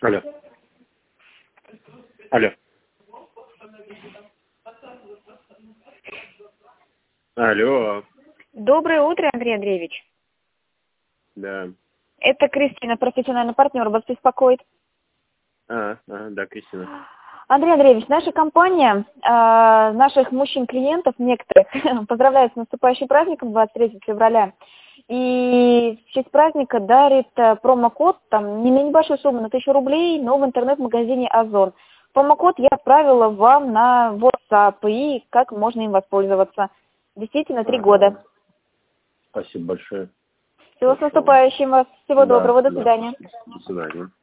Алло. Алло. Алло. Доброе утро, Андрей Андреевич. Да. Это Кристина, профессиональный партнер, вас беспокоит. Да, Кристина. Андрей Андреевич, наша компания наших мужчин-клиентов, некоторых, поздравляет с наступающим праздником 23 февраля. И в честь праздника дарит промокод, там, не на небольшую сумму, на 1000 рублей, но в интернет-магазине Озон. Промокод я отправила вам на WhatsApp, и как можно им воспользоваться. Действительно, 3 года. Спасибо большое. Всего с наступающим вас. Всего доброго. До свидания. До свидания.